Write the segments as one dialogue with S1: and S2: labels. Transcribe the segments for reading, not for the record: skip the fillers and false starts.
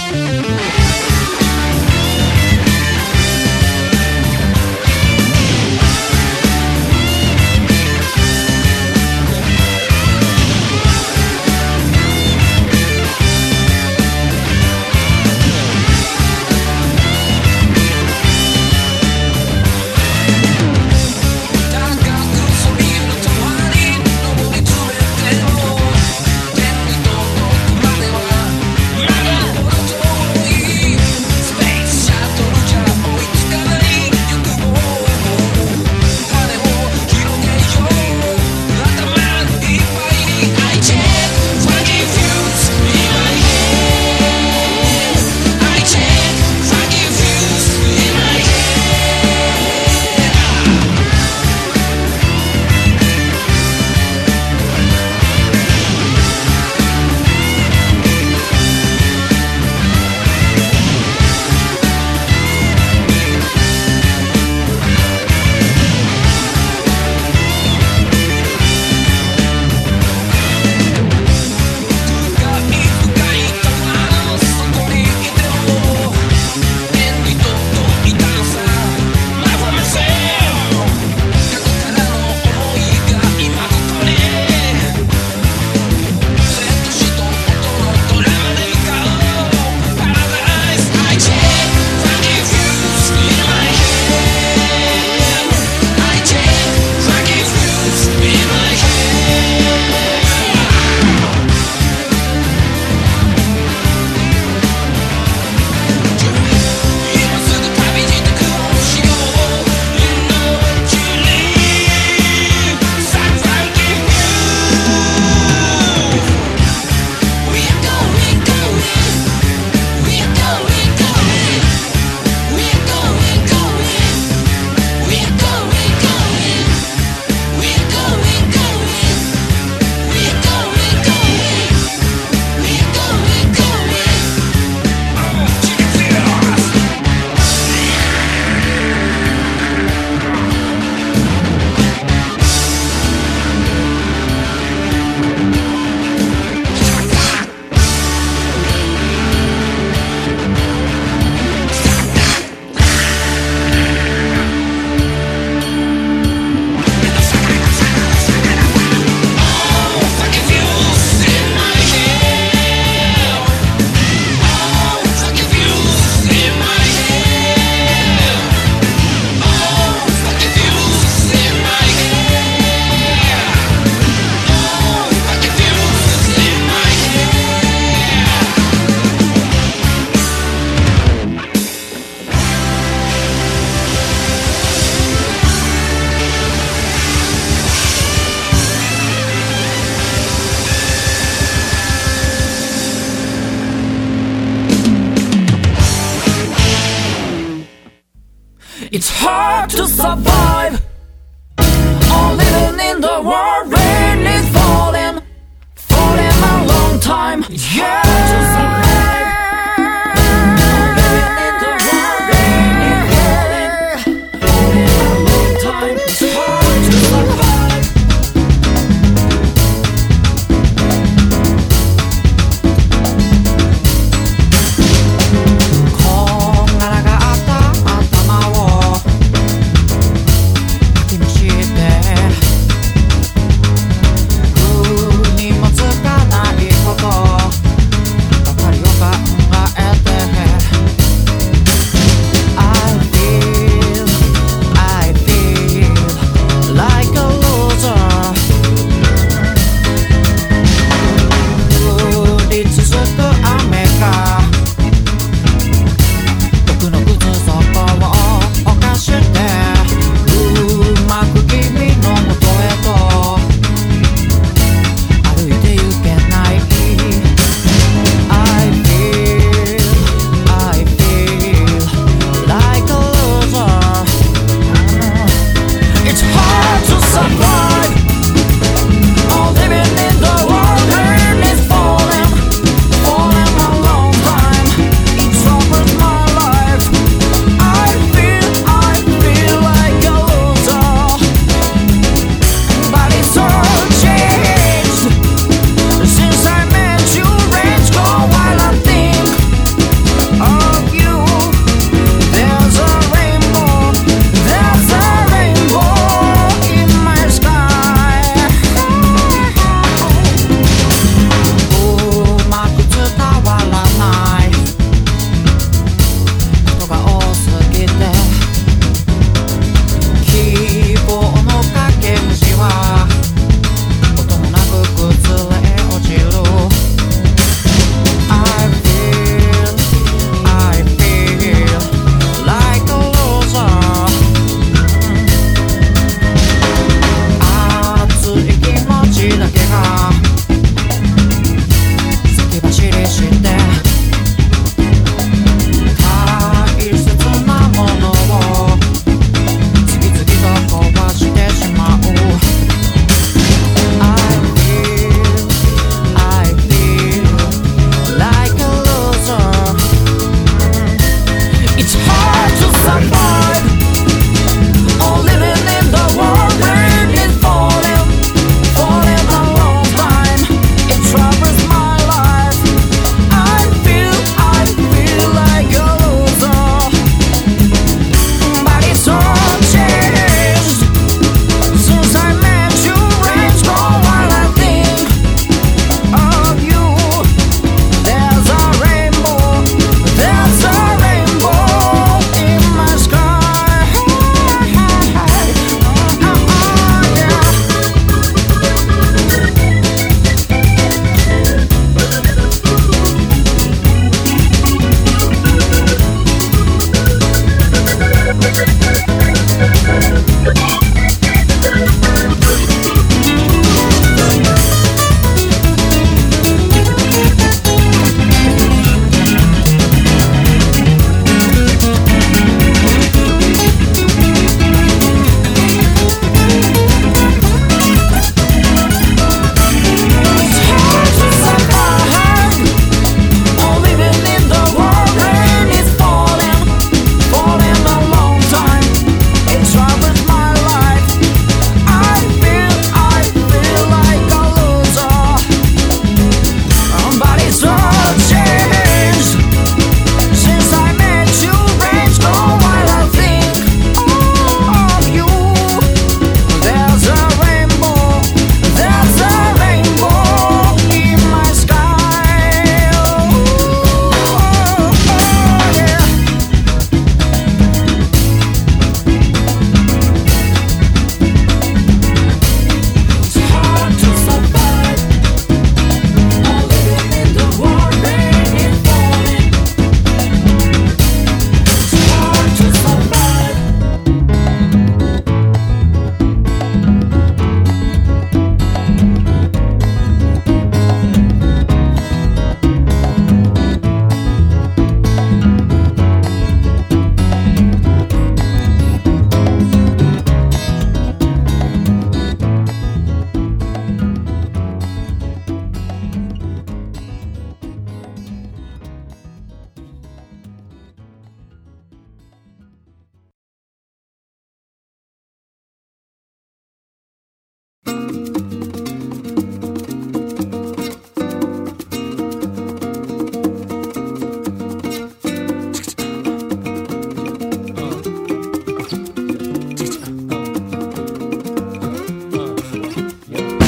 S1: It's hard to survive, all living in the world, rain is falling, falling a long time. Yeah, to survive, all living in the world, rain is falling, falling a long time. It's hard to survive.こんがらがった頭をかきむしってグーにもつかないことばかりを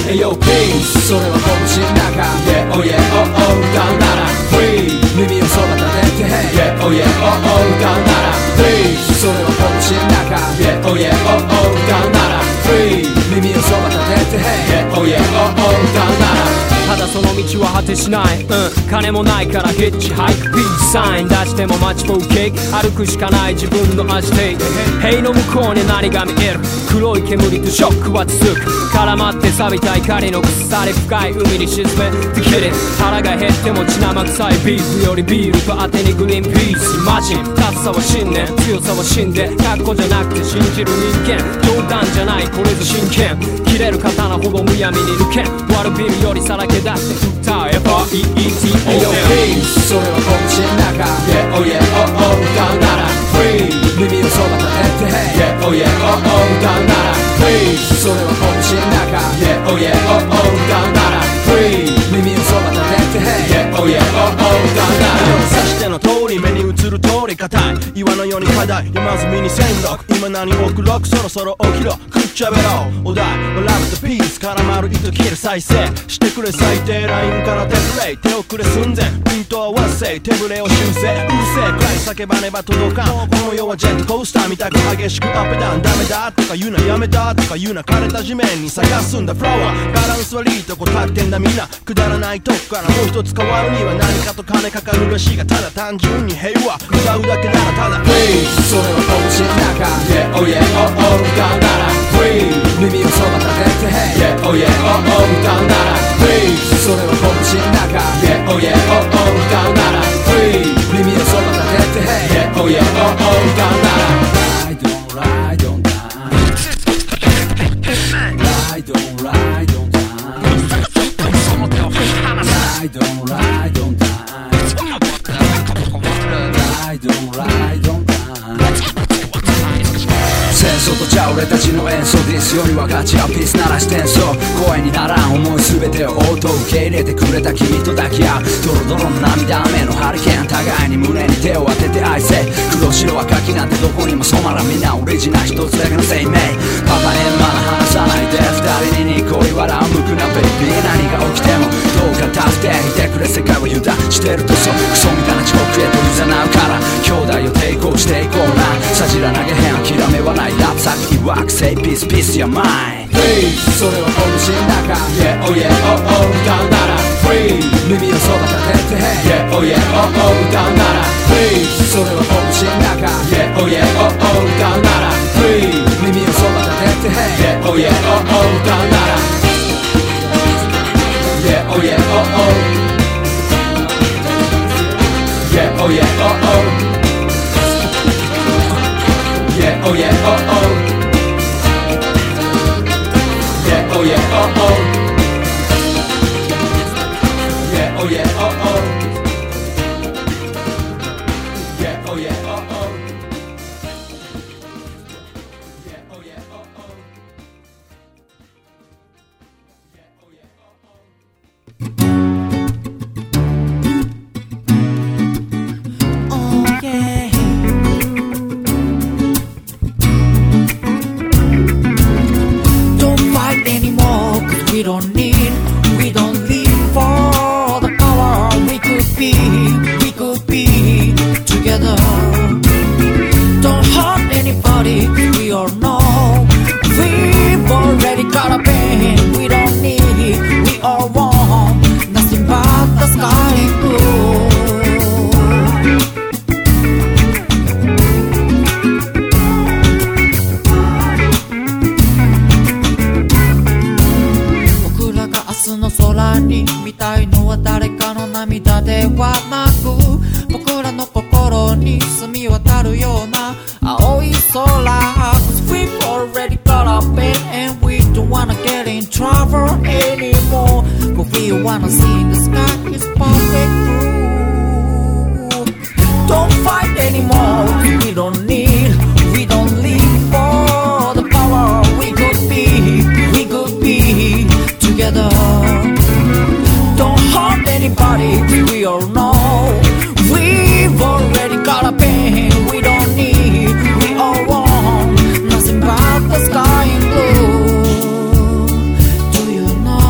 S2: Yo peace それは拳の中 Yeah oh yeah oh oh 歌うなら Free 耳をそば立てて Yeah oh yeah oh oh 歌うなら Please それは拳の中 Yeah oh yeah oh oh 歌うなら Free 耳をそば立てて Yeah oh yeah oh oh 歌うなら
S3: ただその道は果てしない、金もないからヒッチハイクピースサイン出してもマッチフォーケーキ歩くしかない自分の味テイク塀の向こうに何が見える黒い煙とショックは続く絡まって錆びた怒りの腐り深い海に沈めてきれ腹が減っても血生臭いビーフよりビールと当てにグリーンピースイマジンタフさは信念強さは死んで格好じゃなくて信じる人間冗談じゃないこれぞ真剣切れる刀ほどむやみに抜け悪ビルよりさらけ出して歌えば EET
S2: Peace それは拳の中 Yeah oh yeah oh oh 歌うなら Free 耳をそば立てて Yeah oh yeah oh oh 歌うなら Please それは拳の中 Yeah oh yeah oh oh 歌うなら Free 耳をそば立てて Yeah oh yeah oh oh 歌うなら
S4: 指しての通り目に映る通り硬い岩のように課題山積みに戦力今何億六そろそろ起きろくっちゃべろお題ラブとピース絡まる糸切る再生してくれ最低ラインからデプレイ手遅れ寸前ピント合わせ手ぶれを修正うるせえくらい叫ばねば届かんこの世はジェットコースターみたく激しくアップダウンダメだとか言うなやめたとか言うな枯れた地面に探すんだフラワーバランス悪いとこ立ってんだみんなくだらないとこからもう一つ変わるには何かと金かかるらしいがただ単純に平和歌うだけならただ
S2: Please それは拳の中 Yeah oh yeah oh oh 歌うなら Free 耳をそば立てて Yeah oh yeah oh oh 歌うなら Please それは拳の中 Yeah oh yeah oh oh 歌うなら Free 耳をそば立てて Yeah oh yeah oh oh 歌うなら Ride on ride on time Ride on ride on time Ride on ride on time Ride on ride on time 戦争とちゃ俺たちの演奏ディスよりはガチやピース鳴らしてんそう声にならん思い全てを応答受け入れてくれた君と抱き合うドロドロの涙雨のハリケーン互いに胸に手を当てて愛せ黒白赤きなんてどこにも染まらんみんなオリジナル一つだけの生命パパにまだ話さないで二人にニコリ笑う無垢なベイビー何が起きてもどうか助けいてくれ世界を油断してるとそうクソみたいな遅刻へと誘うから兄弟を抵抗していこうなさじら投げへん諦めはないラップ先にワークセイピースピースやマイン Please それは拳の中 Yeah oh yeah oh oh 歌うなら Free 耳をそば立てて Yeah oh yeah oh oh 歌うなら Please それは拳の中 Yeah oh yeah oh oh 歌うなら Free 耳をそば立てて Yeah oh yeah oh oh 歌うなら Yeah oh yeah oh oh Yeah oh yeah oh oh Yeah oh yeah oh oh Yeah oh yeah oh oh Yeah oh yeah oh oh Yeah oh yeah oh oh Yeah oh yeah oh oh Yeah oh yeah oh oh
S1: Oh yeah Don't fight anymore 'cause we don't need We don't live for the power We could be together Don't hurt anybody 'cause we all know We've already got a pain We don't need, we all want Nothing but the sky and blue僕らが明日の空に見たいのは誰かの涙ではなく僕らの心に澄み渡るような青い空 Cause we've already got a pen and we don't wanna get in trouble anymore But we wanna see the sky is perfect blue Don't fight anymore We don't need, we don't live for the power We could be together Don't hurt anybody We all know We've already got a pain We don't need, we all want Nothing but the sky in blue Do you know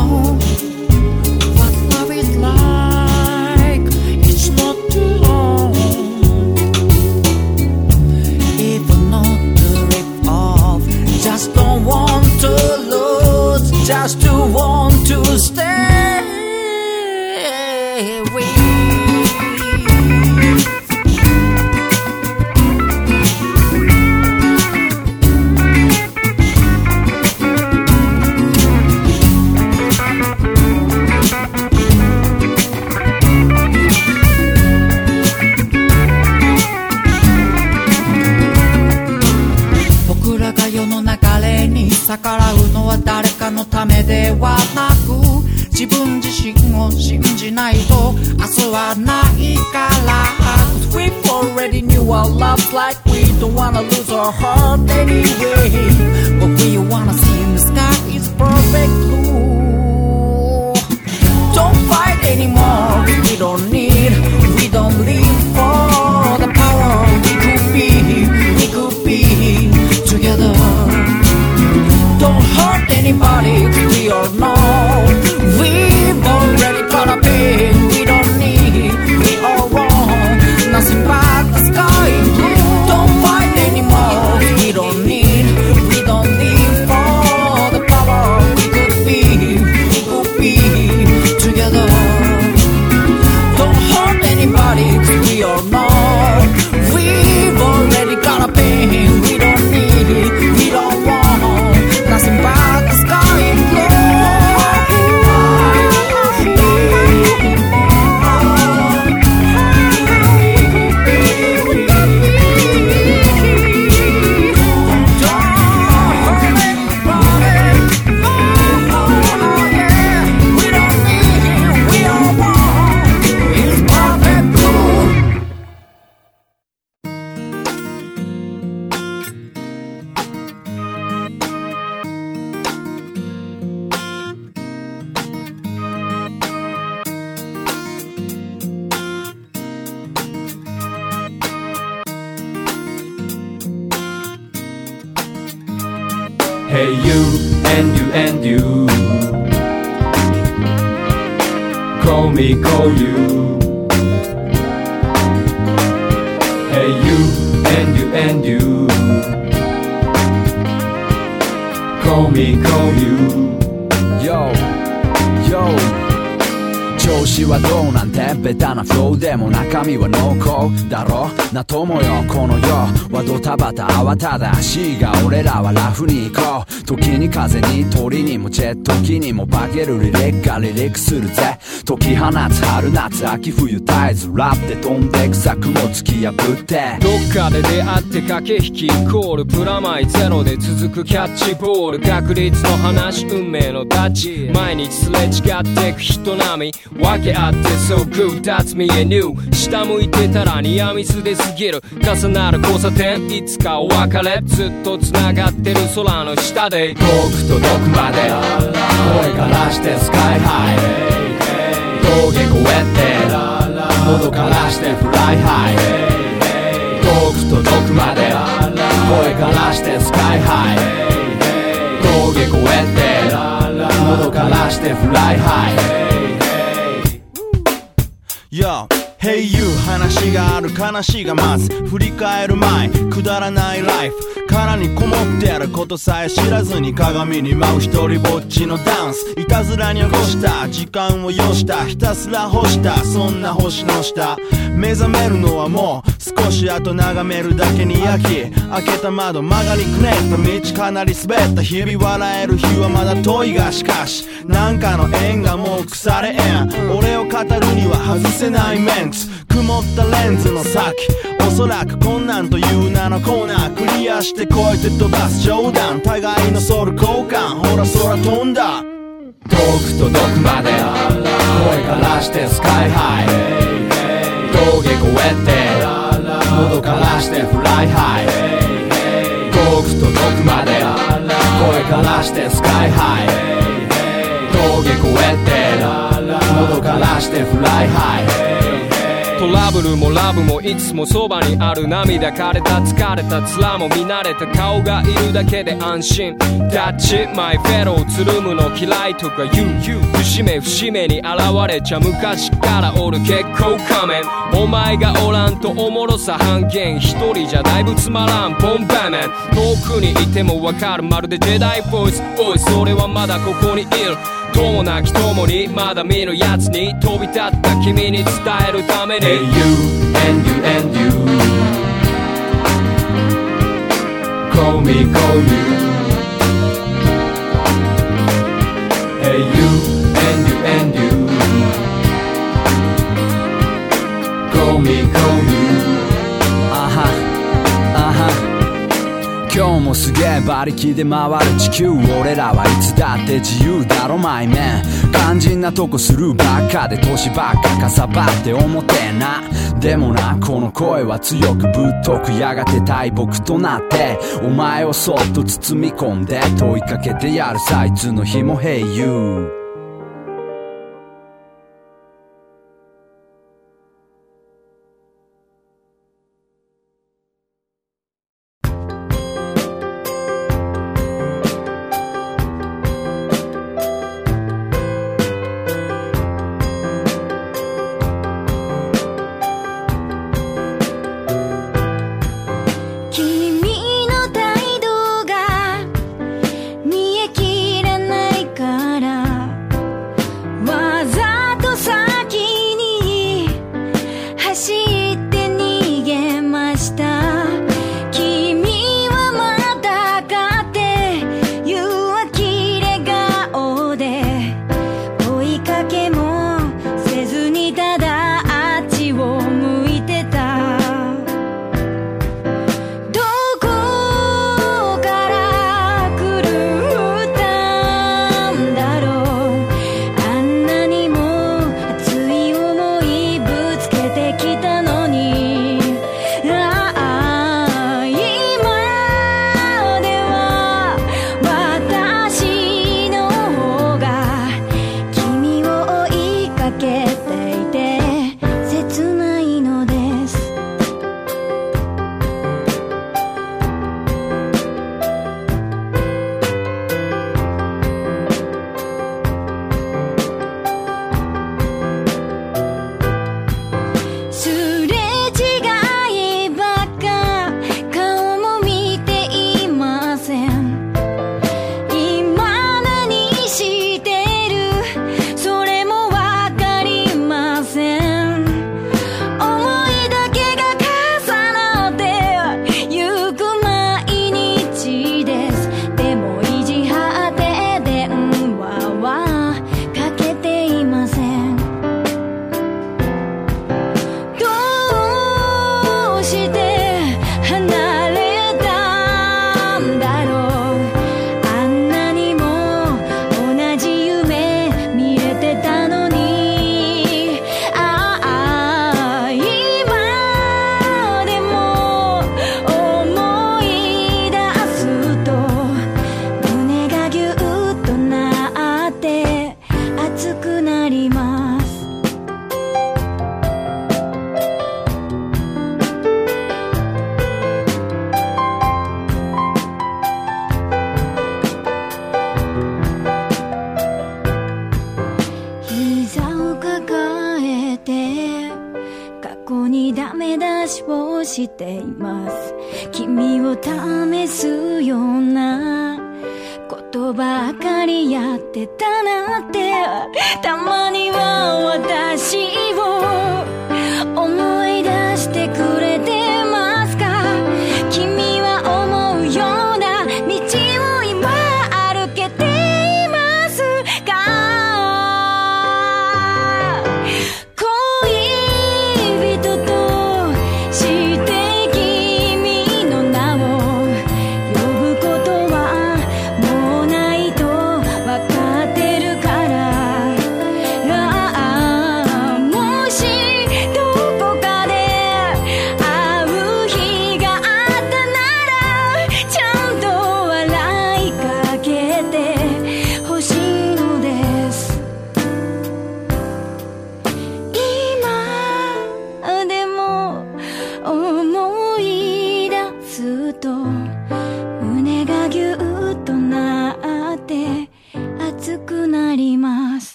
S1: スはないから Cause we've already knew our love's like we don't wanna lose our heart anyway What we wanna see in the sky is perfect blue Don't fight anymore, we don't need, we don't live for the power we could be together Don't hurt anybody, we all know We've already got a pain, we don't need, we all want Nothing but the sky blue Don't fight anymore, we don't need, we don't live for the power we could be together Don't hurt anybody, we all know We've already got a pain, we don't need, we don't want Nothing but the sky blue
S3: Hey you and you and you Call me, call you Hey you and you and you Call me, call you
S2: Yo, yo調子はどうなんてベタなフローでも中身は濃厚だろな友よこの世はドタバタ慌ただしいが俺らはラフに行こう時に風に鳥にもジェット機にも化けるリリックがリリックするぜ解き放つ春夏秋冬絶えずラップで飛んでく策も突き破って
S3: どっかで出会って駆け引きイコールプラマイゼロで続くキャッチボール確率の話運命のタッチ毎日すれ違ってく人並み分け合って So good that's me and you 下向いてたらニアミスで過ぎる重なる交差点いつかお別れずっと繋がってる空の下で
S2: 遠く届くまで声からしてスカイハイ峠越えて喉からしてフライハイ遠く届くまで声からしてスカイハイ峠越えて喉からしてフライハイ
S4: Yo, Hey you 話がある話がまず振り返る前くだらないライフ殻にこもってあることさえ知らずに鏡に舞う一人ぼっちのダンスいたずらに起こした時間を要したひたすら干したそんな星の下目覚めるのはもう少し後眺めるだけに焼き開けた窓曲がりくねった道かなり滑った日々笑える日はまだ遠いがしかしなんかの縁がもう腐れ縁俺を語るには外せないメンツ曇ったレンズの先おそらく困難という名のコーナークリアして越えて飛ばす冗談互いのソウル交換ほら空飛んだ
S2: 遠く届くまで声からしてスカイハイ峠越えて喉からしてフライハイ遠く届くまで声からしてスカイハイ峠越えて喉からしてフライハイ
S3: トラブルもラブもいつもそばにある涙枯れた疲れた面も見慣れた顔がいるだけで安心タッチマイフェローつるむの嫌いとか言う節目節目に現れちゃ昔からおる結構仮面お前がおらんとおもろさ半減一人じゃだいぶつまらんボンバーメン遠くにいてもわかるまるでジェダイボイスおいそれはまだここにいる友なき友にまだ見ぬやつに飛び立った君に伝えるために
S2: Hey you and you and you Call me call you Hey you and you and you Call me call you 今今日もすげえ馬力で回る地球、俺らはいつだって自由だろマイメン。肝心なとこスルーばっかで年ばっかかさばって思ってんな。でもなこの声は強くぶっとく、やがて大木となってお前をそっと包み込んで問いかけてやるさいつの日も Hey you。
S5: しています。君を試すようなことばかりやってたなって、たまには私を思い